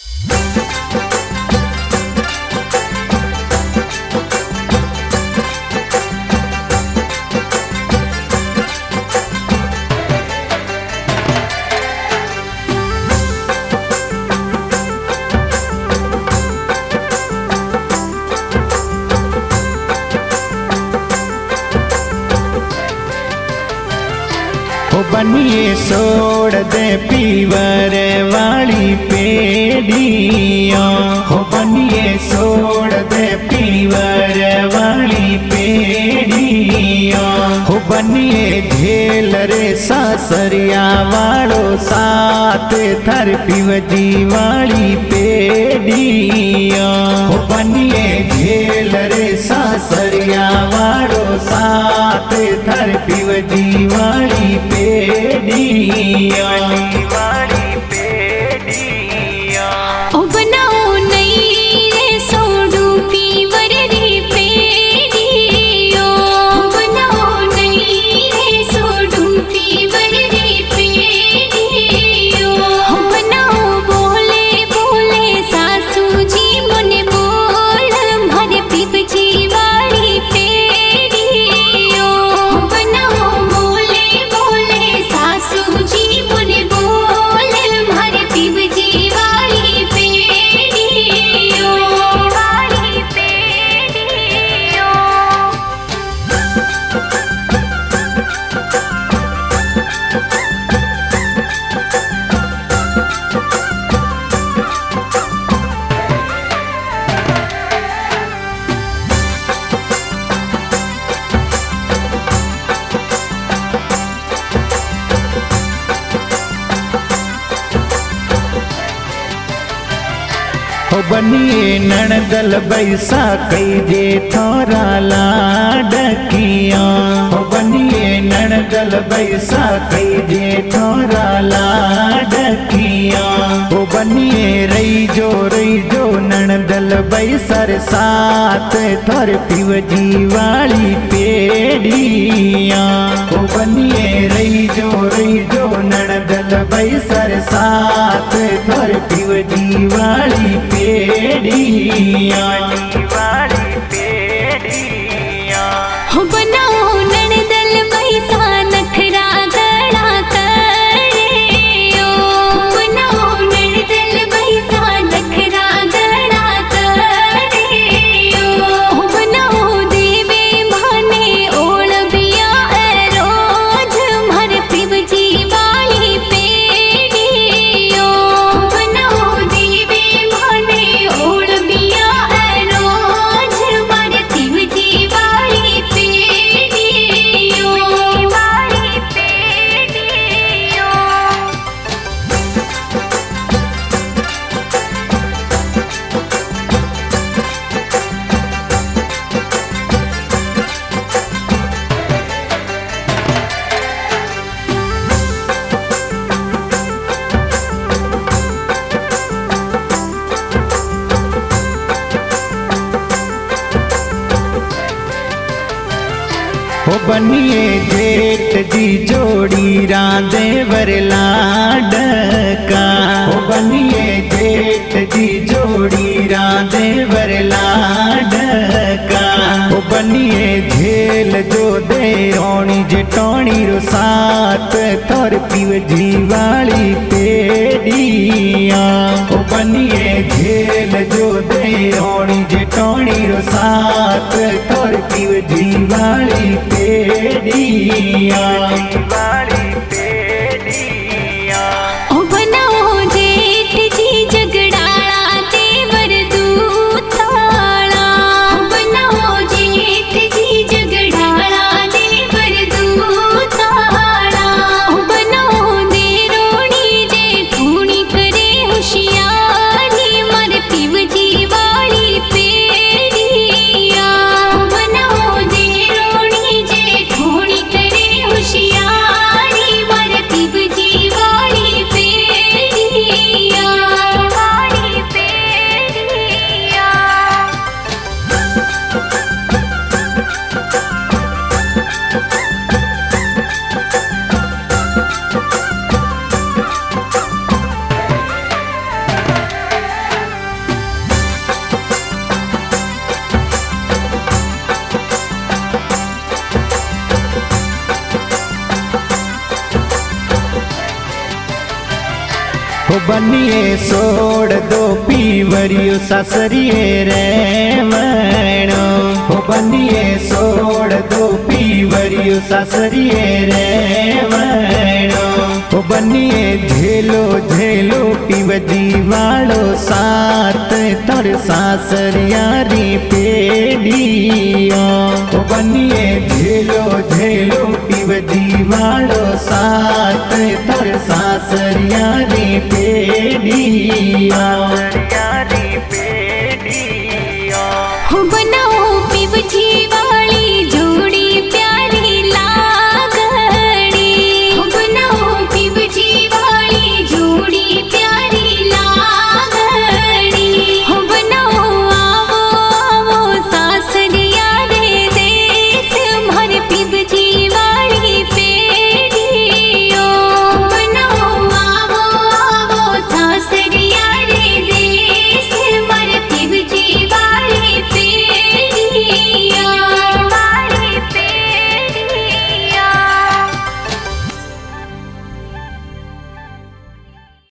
बनिए सोड़ दे पीवर वाली पेड़ियों, हो बनिए सोड़ दे पीवर वाली पेड़ियों, हो बनिए झेल रे सासरिया वालो साथ थर पिवजी वाली पेड़ियों, हो बनिए झेल रे सासरिया वालो साथ थर पिवजी वाली पेड़िया वाली पेड़िया। ओ बनाओ नई रे सोडू पीवर रे पेड़ियो, बनाओ नई रे सोडू पीवर रे पेड़ियो, बनाओ बोले बोले सासू जी मुने बोल मारे पिपजी वाली पेड़ियो, बनाओ बोले बोले सासू जी मुने बोल मारे पिपजी वाली पेड़ियो वाली पेड़ियो। हो बनिए नणदल बैसा कई जे थोरा लाडकिया, हो बनिए नणदल बैसा कई जे थोरा लाडकिया, हो बनिए रही जो नणदल बैसर साथ थर पिवजी वाली पेड़िया, हो बनिए रही जो नणदल बैसर साथ थर पिवजी वाली पेड़िया वाली पेड़िया। हो बनाओ नणदल बैसा नखरा गड़ा करियो, बनाओ नणदल बैसा नखरा गड़ा करियो, बनाओ देवे माने ओळ बिया रोज मर पिवजी वाली पेड़ियो, बनाओ देवे माने ओळ बिया रोज मर पिवजी वाली पेड़ियो वाली पेड़ियो। हो बनिए जेठ जी जोड़ी रांदेवर लाडका, हो बनिए जेठ जी जोड़ी रांदेवर लाडका, हो बनिए झेल जो दे होनी जटोनी रो साथ थोर पिवजी वाली पेड़िया, हो बनिए झेल जो दे होनी जटोनी रो साथ थोर पिवजी वाली पेड़िया वाली पेड़िया। ओ बनाओ जेठ जी जगड़ाला देवर दूताला, बनाओ जेठ जी जगड़ाला देवर दूताला, बनाओ देरोणी जेठूणी करे होशियारी मर पिवजी वाली पेड़िया, बनाओ देरोणी जेठूणी करे होशियारी बनिए सोड़ दो पीवरियो सासरिए रे मणो हो बनिए सोड़ दो पीवरियो सासरिए रे मणो हो बनिए झेलो झेलो पीवजी वालो साथ तोर सासरिया री पेड़ियो हो बनिए झेलो झेलो पीवजी वालो साथ तोर सासरिया री पेड़ियो